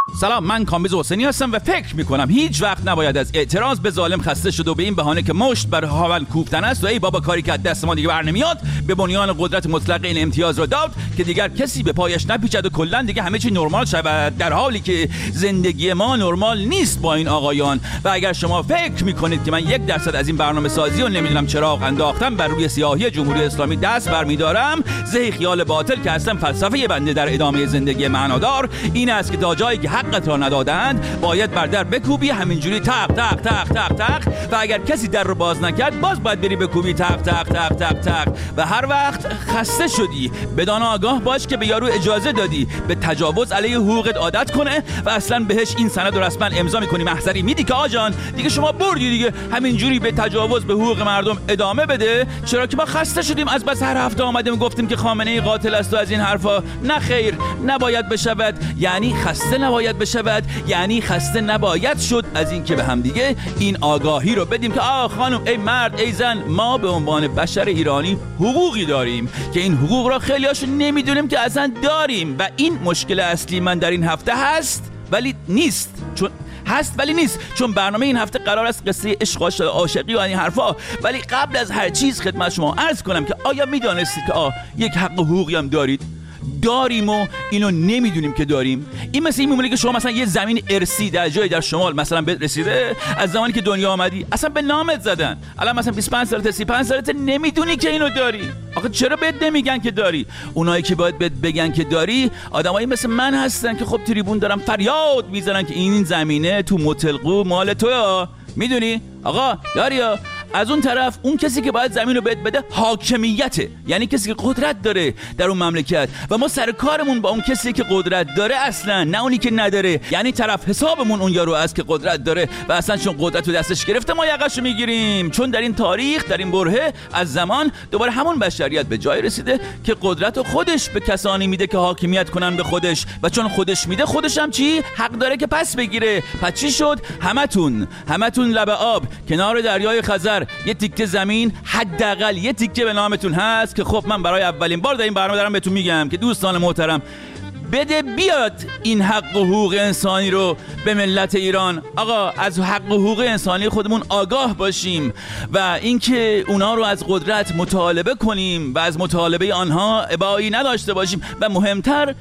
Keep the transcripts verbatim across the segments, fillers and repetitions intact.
سلام، من کامبیز حسینی هستم و فکر میکنم هیچ وقت نباید از اعتراض به ظالم خسته شد و به این بهانه که مشت بر هاون کوفتن است و ای بابا کاری که از دست ما دیگه بر نمیاد به بنیان قدرت مطلق این امتیاز را داد که دیگر کسی به پایش نپیچد و کلا دیگه همه چی نرمال شود، در حالی که زندگی ما نرمال نیست با این آقایان. و اگر شما فکر میکنید که من یک درصد از این برنامه سازی و نمیدونم چراغ انداختم بر روی سیاهی جمهوری اسلامی دست برمیدارم، زهی خیال باطل که اصلا فلسفه بنده در ادامه زندگی معنادار این است که تا جایی که حقت را ندادند باید بر در بکوبی، همینجوری تق تق تق تق تق، و اگر کسی در رو باز نکرد باز باید بری بکوبی تق تق تق تق تق. و هر وقت خسته شدی بدان آگاه باش که به یارو اجازه دادی به تجاوز علیه حقوقت عادت کنه و اصلا بهش این سند رو رسما امضا میکنی، محضری میدی که آجان دیگه شما بردی دیگه، همینجوری به تجاوز به حقوق مردم ادامه بده. چرا که ما خسته شدیم از بس هر هفته آمدیم گفتیم که خامنه ای قاتل است و از این حرفا. نه خیر، نباید بشود. یعنی خسته نباید بشود، یعنی خسته نباید شد از این که به هم دیگه این آگاهی رو بدیم که آه خانم، ای مرد، ای زن، ما به عنوان بشر ایرانی حقوقی داریم که این حقوق را خیلیاشو نمیدونیم که اصلا داریم. و این مشکل اصلی من در این هفته هست ولی نیست، چون هست ولی نیست چون برنامه این هفته قرار است قصه عشق و عاشقی و این حرفا. ولی قبل از هر چیز خدمت شما عرض کنم که آیا میدانستید که آه یک حق حقوقی هم دارید؟ داریم و اینو نمیدونیم که داریم. این مثل این میمونه که شما مثلا یه زمین ارثی در جایی در شمال مثلا بهت رسیده، از زمانی که دنیا آمدی اصلا به نامت زدن، الان مثلا بیست و پنج سالته سی و پنج سالته نمیدونی که اینو داری. آخه چرا بهت نمیگن که داری؟ اونایی که باید بهت بگن که داری آدمایی مثل من هستن که خب تریبون دارن فریاد میزنن که این زمینه تو متلقو مال تویا، میدونی آقا داری. از اون طرف اون کسی که باید زمین رو بهت بده حاکمیته، یعنی کسی که قدرت داره در اون مملکت و ما سر کارمون با اون کسی که قدرت داره اصلا، نه اونی که نداره. یعنی طرف حسابمون اون یارو است که قدرت داره و اصلا چون قدرت رو دستش گرفته ما یقشو میگیریم. چون در این تاریخ، در این برهه از زمان، دوباره همون بشریت به جای رسیده که قدرت رو خودش به کسانی میده که حاکمیت کنن به خودش، و چون خودش میده خودش هم چی حق داره که پس بگیره. پس چی شد؟ همتون همتون لب آب کنار دریای خزر یه تیکه زمین، حداقل یه تیکه به نامتون هست که خب من برای اولین بار در این برنامه دارم بهتون میگم که دوستان محترم بده بیاد این حق و حقوق انسانی رو به ملت ایران. آقا از حق و حقوق انسانی خودمون آگاه باشیم و اینکه اونا رو از قدرت مطالبه کنیم و از مطالبه آنها ابایی نداشته باشیم، و مهمتر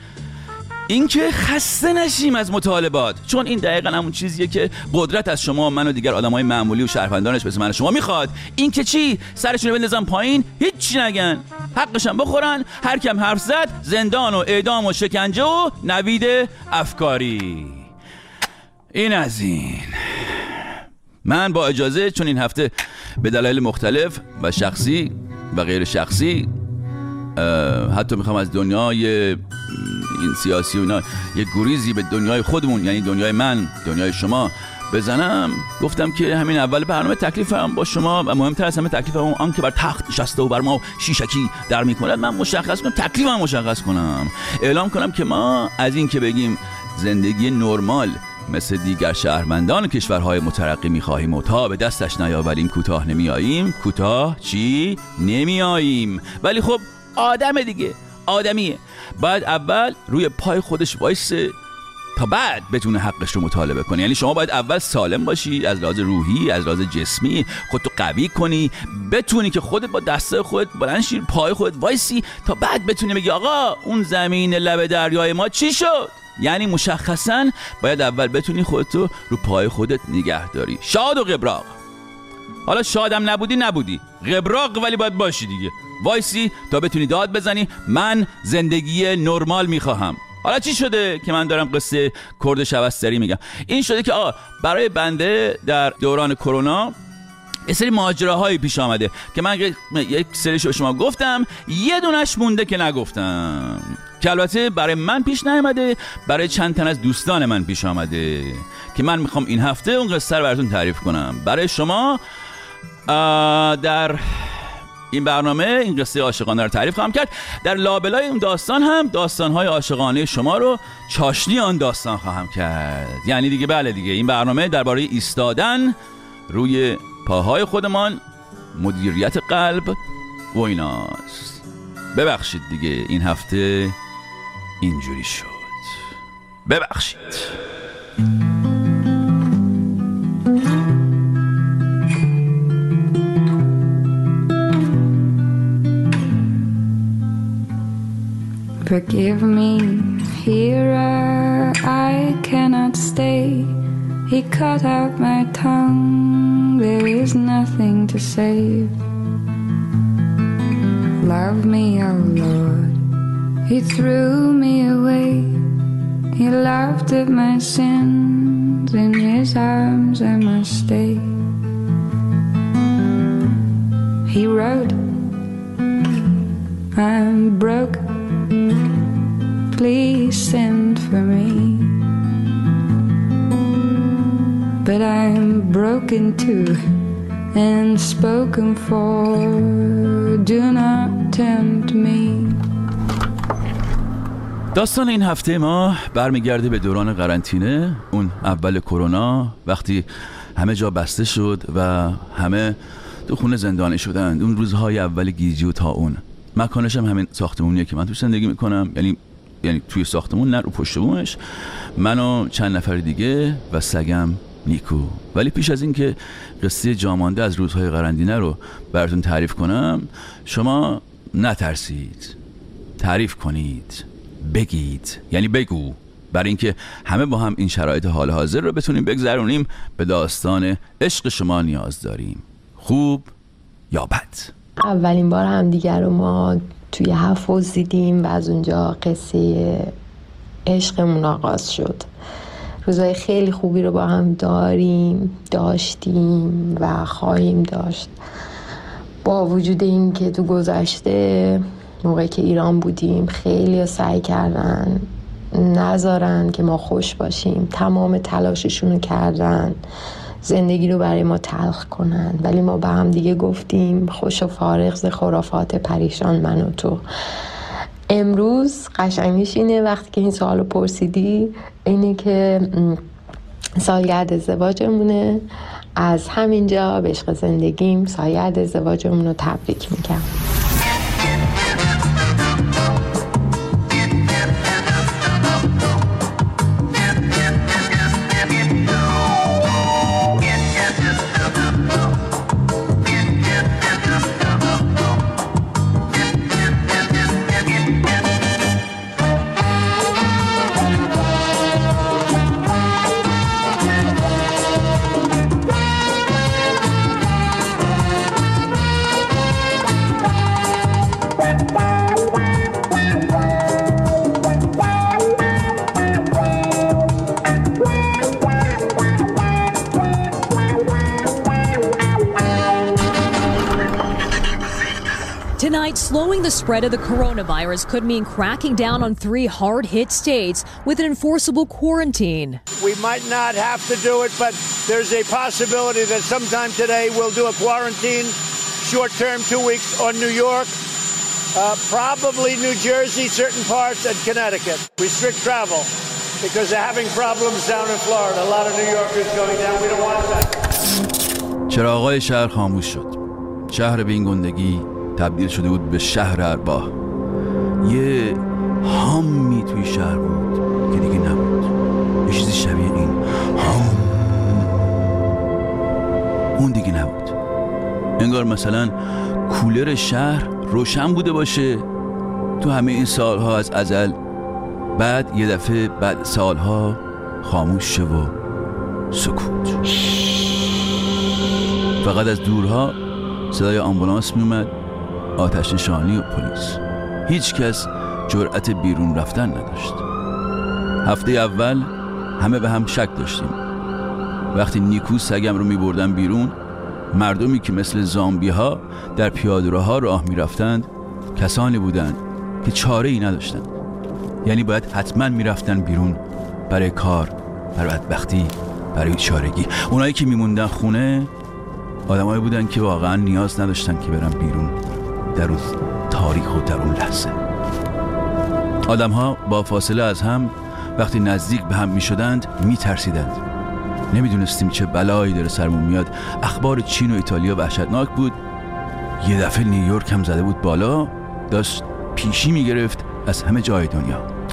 اینکه خسته نشیم از مطالبات، چون این دقیقاً همون چیزیه که قدرت از شما، من و دیگر آدمای معمولی و شهروندانش مثل من و شما میخواد. این که چی؟ سرشون رو بندازن پایین، هیچی نگن، حقشم بخورن، هر کم حرف زد زندان و اعدام و شکنجه و نوید افکاری. این از این. من با اجازه، چون این هفته به دلایل مختلف و شخصی و غیر شخصی حتی میخوام از دنیای این سیاسی و اینا یه گریزی به دنیای خودمون، یعنی دنیای من، دنیای شما بزنم، گفتم که همین اول برنامه تکلیفم با شما و مهمتر از همه تکلیفم آن که بر تخت نشسته و بر ما شیشکی در میکند من مشخص کنم، تکلیفم مشخص کنم، اعلام کنم که ما از این که بگیم زندگی نرمال مثل دیگر شهروندان کشورهای مترقی می‌خواهیم و تا به دستش نیاوریم کوتاه نمیاییم. کوتاه چی؟ نمیاییم. ولی خب آدم دیگه، آدمیه، باید اول روی پای خودش وایسه تا بعد بتونه حقش رو مطالبه کنه. یعنی شما باید اول سالم باشی از لحاظ روحی، از لحاظ جسمی، خودتو قوی کنی، بتونی که خودت با دسته خودت بلند شی، پای خودت وایسی، تا بعد بتونی بگی آقا اون زمین لب دریای ما چی شد. یعنی مشخصاً باید اول بتونی خودتو رو پای خودت نگه داری. شاد و قبراق. حالا شادم نبودی نبودی، قبراق ولی باید باشی دیگه، وایسی تا بتونی داد بزنی من زندگی نرمال میخواهم. حالا چی شده که من دارم قصه کرد شبستری میگم؟ این شده که آه برای بنده در دوران کرونا یه سری ماجراهایی پیش آمده که من یک سریش رو شما گفتم، یه دونش مونده که نگفتم، که البته برای من پیش نیامده، برای چند تن از دوستان من پیش آمده که من میخوام این هفته اون قصه رو براتون تعریف کنم برای شما. در این برنامه این قصه عاشقانه رو تعریف خواهم کرد. در لابلای اون داستان هم داستان‌های عاشقانه شما رو چاشنی آن داستان خواهم کرد. یعنی دیگه بله دیگه این برنامه درباره ایستادن روی پاهای خودمان، مدیریت قلب و ایناست. ببخشید دیگه این هفته اینجوری شد، ببخشید. Forgive me, hearer, I cannot stay. He cut out my tongue, there is nothing to save. Love me, oh Lord, He threw me away. He laughed at my sins, in His arms I must stay. He wrote, I'm broke, please send for me. But I'm broken too and spoken for. Do not tempt me. داستان این هفته ما برمیگرده به دوران قرنطینه، اون اول کرونا، وقتی همه جا بسته شد و همه تو خونه زندانی شدند. اون روزهای اول گیجی و طاعون. مکانش هم همین ساختمونیه که من توش زندگی میکنم، یعنی یعنی توی ساختمون، نه رو پشت بومش. من و چند نفر دیگه و سگم نیکو. ولی پیش از این که قصه جامانده از روزهای قرنطینه رو براتون تعریف کنم، شما نترسید، تعریف کنید، بگید، یعنی بگو، برای اینکه همه با هم این شرایط حال حاضر رو بتونیم بگذرونیم. به داستان عشق شما نیاز داریم، خوب یا بد. اولین بار هم دیگر رو ما توی حفظ دیدیم و از اونجا قصه عشقمون آغاز شد. روزهای خیلی خوبی رو با هم داریم، داشتیم و خواهیم داشت. با وجود این که تو گذشته موقعی که ایران بودیم خیلی سعی کردن نذارن که ما خوش باشیم، تمام تلاششون کردن زندگی رو برای ما تلخ کنن، ولی ما به هم دیگه گفتیم خوش و فارغ ز خرافات پریشان من و تو. امروز قشنگیش اینه وقتی که این سوالو پرسیدی، اینه که سالگرد ازدواجمونه. از همینجا به عشق زندگیم سالگرد ازدواجمون رو تبریک میگم. Tonight, slowing the spread of the coronavirus could mean cracking down on three hard-hit states with an enforceable quarantine. We might not have to do it, but there's a possibility that sometime today we'll do a quarantine, short-term, two weeks on New York, uh, probably New Jersey, certain parts, and Connecticut. Restrict travel because they're having problems down in Florida. A lot of New Yorkers going down. We don't want that. چراغای شهر خاموش شد. شهر به این گندگی تبدیل شده بود به شهر ارباح. یه هامی توی شهر بود که دیگه نبود. یه چیزی شبیه این هام اون دیگه نبود. انگار مثلا کولر شهر روشن بوده باشه تو همه این سالها از ازل، بعد یه دفعه بعد سالها خاموش شه و سکوت. فقط از دورها صدای آمبولانس می اومد، آتش نشانی و پلیس. هیچ کس جرأت بیرون رفتن نداشت. هفته اول همه به هم شک داشتیم. وقتی نیکو سگم رو می بردن بیرون، مردمی که مثل زامبی ها در پیاده‌روها راه می رفتند کسانی بودند که چاره ای نداشتند. یعنی باید حتما می رفتن بیرون برای کار، برای بدبختی، برای چارگی. اونایی که می موندن خونه آدمایی بودن که واقعا نیاز نداشتن که برن بیرون در اون تاریخ و در اون لحظه. آدم ها با فاصله از هم وقتی نزدیک به هم می شدند می ترسیدند. نمی دونستیم چه بلایی داره سرمون میاد. اخبار چین و ایتالیا وحشتناک بود. یه دفعه نیویورک هم زده بود بالا، داشت پیشی می گرفت از همه جای دنیا.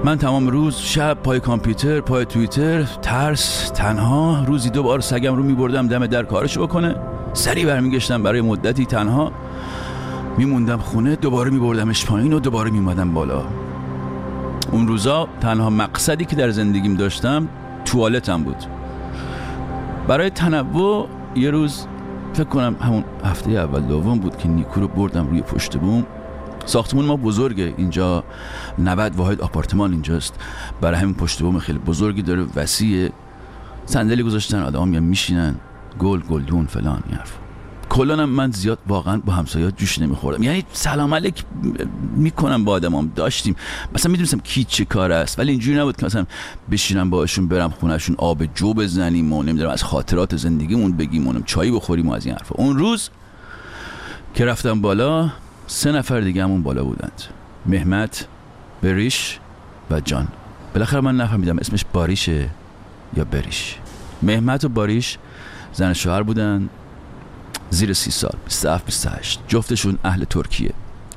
من تمام روز شب پای کامپیوتر، پای توییتر، ترس، تنها. روزی دو بار سگم رو میبردم دم در کارشو بکنه، سریع برمیگشتم برای مدتی تنها میموندم خونه، دوباره میبردمش پایین و دوباره میمادم بالا. اون روزا تنها مقصدی که در زندگیم داشتم توالتم بود. برای تنوع یه روز فکر کنم همون هفته اول دوم بود که نیکو رو بردم روی پشت بوم. ساختمون ما بزرگه اینجا، نود واحد آپارتمان اینجاست، برای همین پشت بوم خیلی بزرگی داره، وسیعه. صندلی گذاشتن، آدم میان میشینن، گل گلدون فلان این حرف. کلانم من زیاد واقعا با همسایه‌ها جوش نمیخوردم، یعنی سلام علیک میکنم با آدمام، داشتیم مثلا میدونستم کی چه کار است، ولی اینجوری نبود که مثلا بشینم باهاشون برم خونهشون آب جو بزنیم و نمیدونم از خاطرات زندگیمون بگیم و چای بخوریم و از این حرفا. اون روز که رفتم بالا سه نفر دیگه همون بالا بودند، مهمت، بریش و جان. بالاخره من نفهمیدم اسمش باریشه یا بریش. مهمت و باریش زن شوهر بودن، زیر سی سال، بیست و هفت بیست و هشت، جفتشون اهل ترکیه.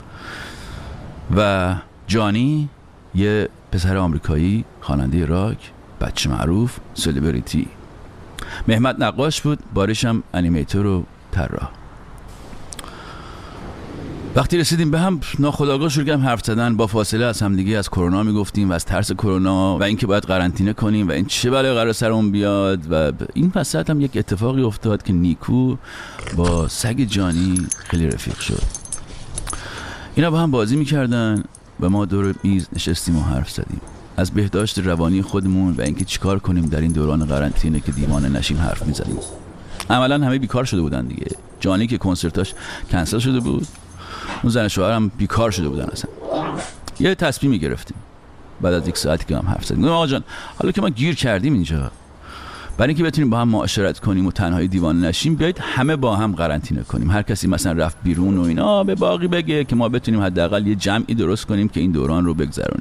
و جانی یه پسر آمریکایی، خواننده راک، بچه معروف، سلبریتی. مهمت نقاش بود، باریش هم انیمیتور و طراح. وقتی رسیدیم به هم ناخودآگاه شروع کردیم حرف زدن، با فاصله از همدیگه از کرونا میگفتیم و از ترس کرونا و اینکه باید قرنطینه کنیم و این چه بلایی قرار سرمون بیاد. و این وسط هم یک اتفاقی افتاد که نیکو با سگ جانی خیلی رفیق شد. اینا با هم بازی میکردن و ما دور میز نشستیم و حرف زدیم از بهداشت روانی خودمون و اینکه چیکار کنیم در این دوران قرنطینه که دیوانه نشیم حرف میزدیم. عملاً همه بیکار شده بودن دیگه. جانی که کنسرتاش کنسل شده بود، اون زن شوهرم بیکار شده بودن اصلا. یه تصمیمی گرفتیم بعد از یک ساعتی که هم حرف زدیم. آقا جان حالا که ما گیر کردیم اینجا، برای اینکه بتونیم با هم معاشرت کنیم و تنهایی دیوانه نشیم، بیایید همه با هم قرنطینه کنیم. هر کسی مثلا رفت بیرون و اینا به باقی بگه که ما بتونیم حداقل یه جمعی درست کنیم که این دوران رو بگذرونیم.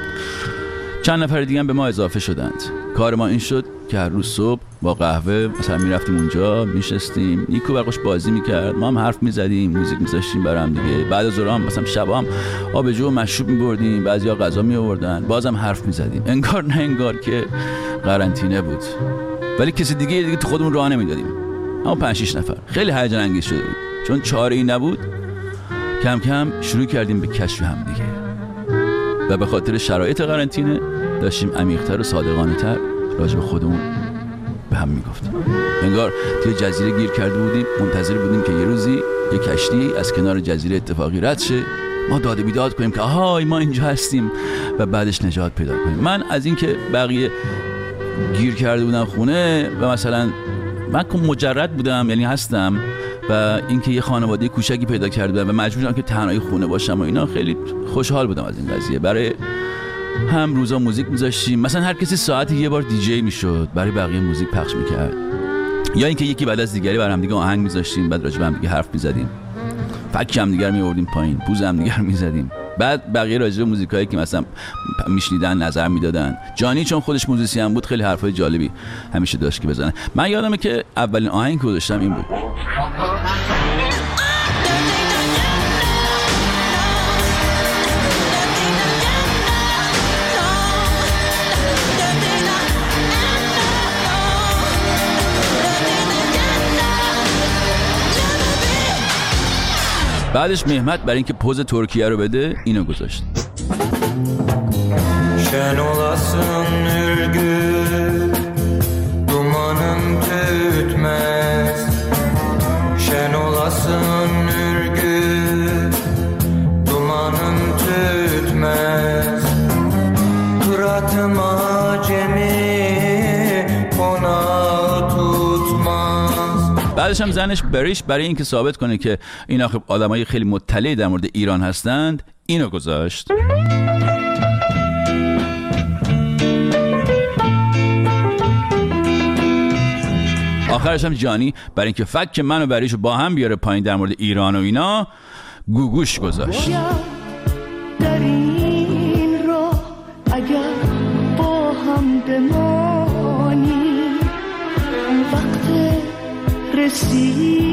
چند نفر دیگه هم به ما اضافه شدند. کار ما این شد که هر روز صبح با قهوه مثلا میرفتیم اونجا میشستیم، نیکو برقش بازی میکرد، ما هم حرف میزدیم، موزیک میذاشتیم برام دیگه. بعد از ظهر هم مثلا شب هم آبجو و مشروب میبردیم، بعضیا غذا میآوردن، بازم حرف میزدیم. انگار نه انگار که قرنطینه بود، ولی کسی دیگه دیگه تو خودمون راه نمیدادیم. اما پنج شش نفر خیلی هیجان انگیز شده بود، چون چاره‌ای نبود. کم کم شروع کردیم به کشف هم دیگه و به خاطر شرایط قرنطینه داشتیم عمیق‌تر و صادقانه‌تر راجع به خودمون به هم میگفتیم. انگار توی جزیره گیر کرده بودیم، منتظر بودیم که یه روزی یه کشتی از کنار جزیره اتفاقی رد شه، ما داد و بیداد کنیم که آهای ما اینجا هستیم و بعدش نجات پیدا کنیم. من از این که بقیه گیر کرده بودن خونه و مثلا من که مجرد بودم، یعنی هستم، و اینکه یه خانواده کوچکی پیدا کرده بودم و مجبور شدم که تنهایی خونه باشم و اینا، خیلی خوشحال بودم از این قضیه. برای هم روزا موزیک میذاشتیم، مثلا هر کسی ساعتی یه بار دیجی میشد، برای بقیه موزیک پخش میکرد، یا اینکه یکی بعد از دیگری بر هم دیگه آهنگ میذاشتیم، بعد راجع به هم دیگه حرف میزدیم، فک هم دیگه میآوردیم پایین، پوز هم دیگه میزدیم. بعد بقیه راجع به موزیکایی که مثلا میشنیدن نظر میدادن. جانی چون خودش موزیسین بود خیلی حرفای جالبی همیشه داشت که بزنه. من یادمه که اولین آهنگ که گذاشتم این بود. بعدش مهمت برای اینکه پوز ترکیه رو بده اینو گذاشت. Şen olasın ürgür, dumanın tütmez. Şen olasın ürgür, dumanın tütmez. Kıratım acemi, konağı tutmaz. بعدش هم زنش بریش برای اینکه ثابت کنه که این آخه آدمای خیلی مطلع در مورد ایران هستند اینو گذاشت. آخرش هم جانی برای اینکه فک من و بریشو با هم بیاره پایین در مورد ایران و اینا گوگوش گذاشت. در این راه اگر با هم بمانی وقت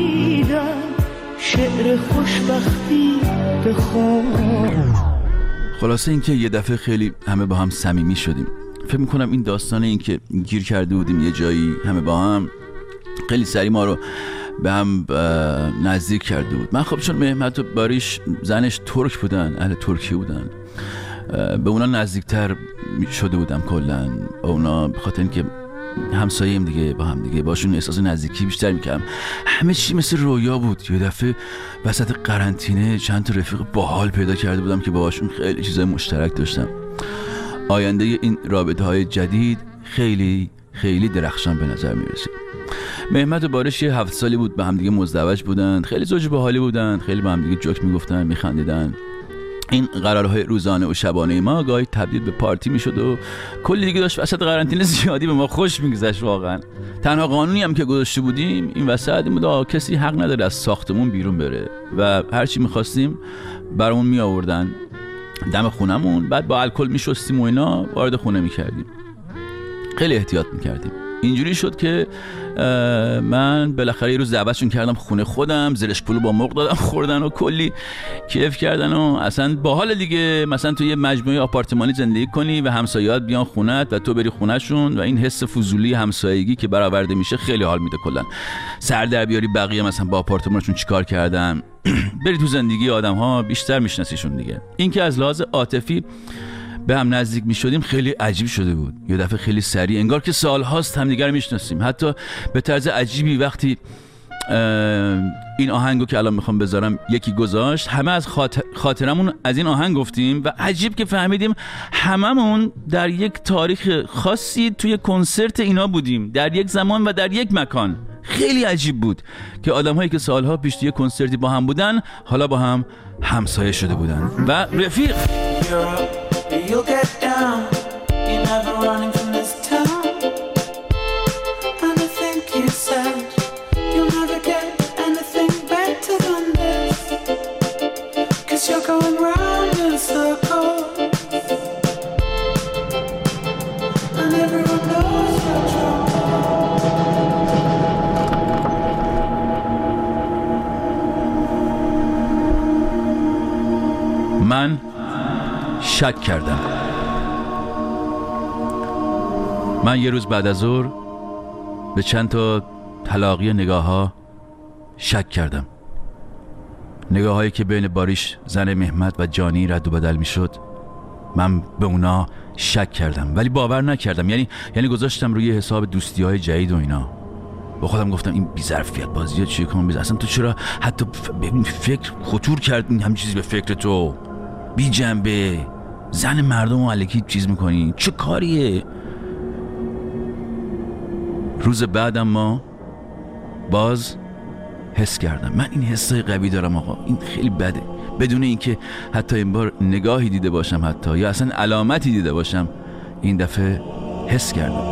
رسیدن شعر خوشبختی بخون. خلاصه اینکه یه دفعه خیلی همه با هم صمیمی شدیم. فکر میکنم این داستان این که گیر کرده بودیم یه جایی همه با هم خیلی سریع ما رو به هم نزدیک کرده بود. من خب چون مهمت و باریش زنش ترک بودن، اهل ترکی بودن، به اونا نزدیکتر شده بودم کلا. اونا به خاطر اینکه همسایه‌ایم دیگه، با هم دیگه باشون احساس نزدیکی بیشتر میکردم. همه چی مثل رویا بود. یه دفعه وسط قرنطینه چند تا رفیق باحال پیدا کرده بودم که باهاشون خیلی چیزای مشترک داشتم. آینده این رابطه‌های جدید خیلی خیلی درخشان به نظر میرسید. مهمت و بارش یه هفت سالی بود به هم دیگه مزدوج بودن، خیلی زوج باحالی بودن، خیلی با هم دیگه جوک میگفتن، میخندیدن. این قرارهای روزانه و شبانه ما گاهی تبدیل به پارتی میشد و کلی دیگه داشت وسط قرنطینه زیادی به ما خوش میگذشت. واقعا تنها قانونی هم که گذاشته بودیم این وسط این بود کسی حق نداره از ساختمون بیرون بره و هر چی میخواستیم برامون میآوردن دم خونمون، بعد با الکل میشستیم و اینا وارد خونه میکردیم. خیلی احتیاط میکردیم. اینجوری شد که من بالاخره یه روز دعوتشون کردم خونه خودم، زرش پولو با مرغ دادم خوردن و کلی کیف کردن و اصلا باحال دیگه. مثلا تو یه مجموعه آپارتمانی زندگی کنی و همسایه‌ات بیان خونت و تو بری خونهشون و این حس فضولی همسایگی که برآورده میشه خیلی حال میده. کلا سر در بیاری بقیه مثلا با آپارتمانشون چیکار کردن، بری تو زندگی آدم‌ها بیشتر میشناسیشون دیگه. این که از لحاظ عاطفی به هم نزدیک می شدیم خیلی عجیب شده بود. یه دفعه خیلی سریع انگار که سال هاست همدیگر رو میشناسیم. حتی به طرز عجیبی وقتی این آهنگو که الان میخوام بذارم یکی گذاشت، همه از خاطر خاطرمون از این آهنگ گفتیم و عجیب که فهمیدیم هممون در یک تاریخ خاصی توی کنسرت اینا بودیم، در یک زمان و در یک مکان. خیلی عجیب بود که آدم‌هایی که سالها پیش توی کنسرتی با هم بودن حالا با هم همسایه شده بودن و رفیق. You'll get down, you're never running from this town. And I think you said you'll never get anything better than this, 'cause you're going round in circles, and everyone knows you're trouble. من شک کردم. من یه روز بعد از ظهر به چند تا تلاقی نگاه ها شک کردم. نگاه هایی که بین باریش زن مهمت و جانی رد و بدل می شد. من به اونا شک کردم ولی باور نکردم. یعنی یعنی گذاشتم روی حساب دوستی های جدید و اینا. با خودم گفتم این بی‌ظرفیت بازیه چیه کنم بیز اصلا تو چرا حتی ببین فکر خطور کردین هم چیزی به فکر تو بی جنبه زن مردم رو الکی چیز میکنی چه کاریه. روز بعدم ما باز حس کردم. من این حسای قوی دارم آقا، این خیلی بده، بدون اینکه حتی این بار نگاهی دیده باشم حتی یا اصلا علامتی دیده باشم این دفعه حس کردم.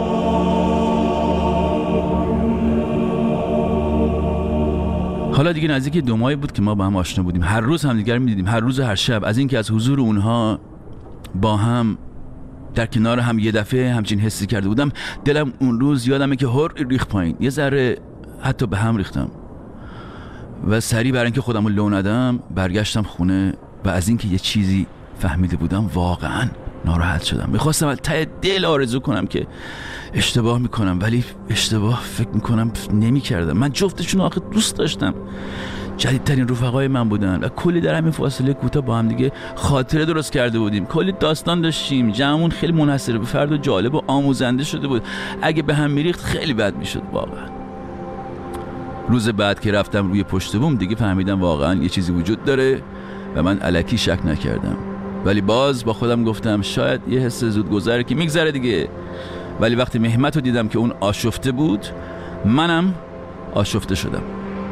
حالا دیگه نزدیک دو ماهی بود که ما با هم آشنا بودیم. هر روز هم دیگر می‌دیدیم، هر روز هر شب. از اینکه از حضور اونها با هم در کنار هم یه دفعه همچین حسی کرده بودم، دلم اون روز یادمه که هر ریخت پایین، یه ذره حتی به هم ریختم و سریع برای اینکه خودم رو لو ندم برگشتم خونه و از اینکه یه چیزی فهمیده بودم واقعا ناراحت شدم. میخواستم از ته دل آرزو کنم که اشتباه میکنم ولی اشتباه فکر میکنم نمیکردم. من جفتشون آخه دوست داشتم، جدیدترین رفقای من بودن و کلی در همین فاصله کوتاه با هم دیگه خاطره درست کرده بودیم، کلی داستان داشتیم، جمعمون خیلی منحصر به فرد و جالب و آموزنده شده بود. اگه به هم میریخت خیلی بد میشد واقعا. روز بعد که رفتم روی پشت بوم دیگه فهمیدم واقعا یه چیزی وجود داره و من الکی شک نکردم، ولی باز با خودم گفتم شاید یه حس زودگذره که میگذره دیگه. ولی وقتی مهمت رو دیدم که اون آشفته بود منم آشفته شدم.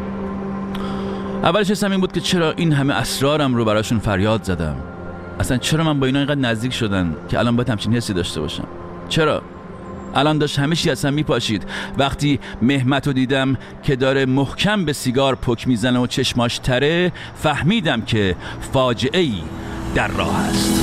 اولش حسم این بود که چرا این همه اسرارم رو براشون فریاد زدم، اصلا چرا من با اینا اینقدر نزدیک شدن که الان باید همچین حسی داشته باشم. چرا الان داشت همه چی اصلا میپاشید. وقتی مهمت رو دیدم که داره محکم به سیگار پک میزنه و چشماش تره فهمیدم که فاجعه‌ای در راه است.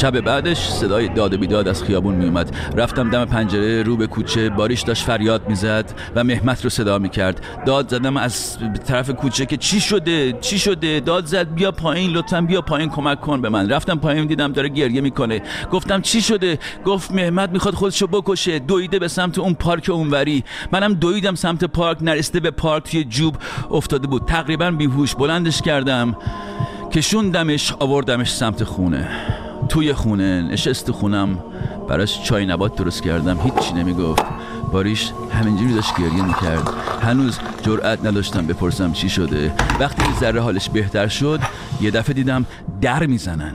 شب بعدش صدای داد و بیداد از خیابون می اومد. رفتم دم پنجره رو به کوچه. باریش داشت فریاد میزد و مهمت رو صدا میکرد. داد زدم از طرف کوچه که چی شده چی شده. داد زد بیا پایین لطفاً، بیا پایین کمک کن به من. رفتم پایین دیدم داره گریه میکنه. گفتم چی شده؟ گفت مهمت میخواد خودشو بکشه. دویده به سمت اون پارک اونوری. منم دویدم سمت پارک. نرسیده به پارک توی جوب افتاده بود تقریبا بیهوش. بلندش کردم، کشوندمش، آوردمش سمت خونه. توی خونه نشست خونم، براش چای نبات درست کردم. هیچی نمیگفت. باریش همینجوری داشت گریه میکرد. هنوز جرئت نداشتم بپرسم چی شده. وقتی ذره حالش بهتر شد یه دفعه دیدم در میزنن.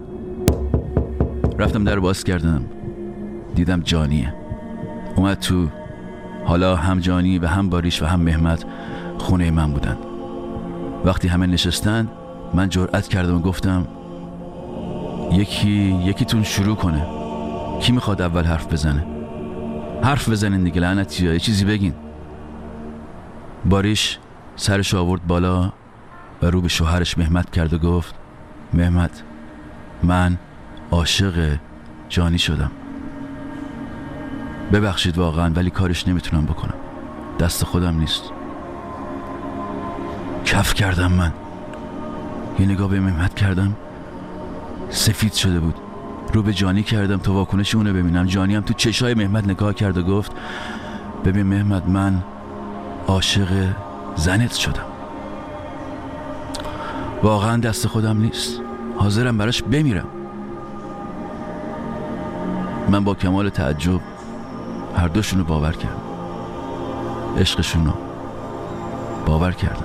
رفتم در باز کردم، دیدم جانیه اومد تو. حالا هم جانی و هم باریش و هم مهمت خونه من بودن. وقتی همه نشستن من جرئت کردم و گفتم یکی یکیتون شروع کنه. کی میخواد اول حرف بزنه؟ حرف بزنین دیگه لعنتی‌ها، یه چیزی بگین. باریش سرش آورد بالا و رو به شوهرش مهمت کرد و گفت مهمت، من عاشق جانی شدم. ببخشید واقعا، ولی کارش نمیتونم بکنم، دست خودم نیست. کف کردم. من یه نگاه به مهمت کردم، سفید شده بود. رو به جانی کردم تا واکنش اونه ببینم. جانی هم تو چشای مهمت نگاه کرد و گفت ببین مهمت، من عاشق زنت شدم. واقعا دست خودم نیست، حاضرم براش بمیرم. من با کمال تعجب هر دوشونو باور کردم، عشقشونو باور کردم.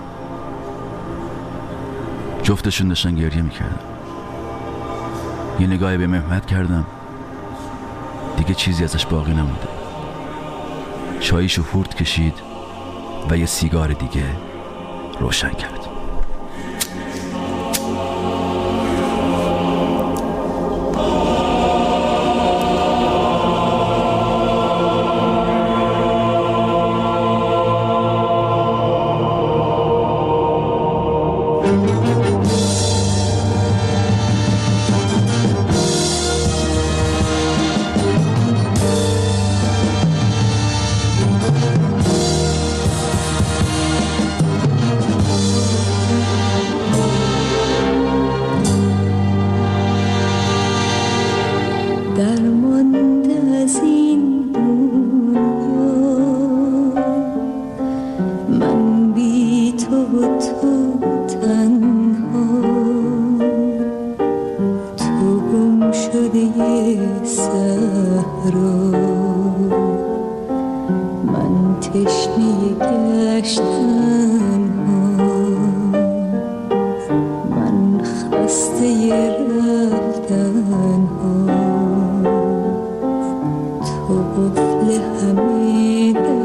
جفتشون داشتن گریه میکردن. یه نگاهی به مهمت کردم، دیگه چیزی ازش باقی نمونده. چاییشو هورد کشید و یه سیگار دیگه روشن کرد. قفل همه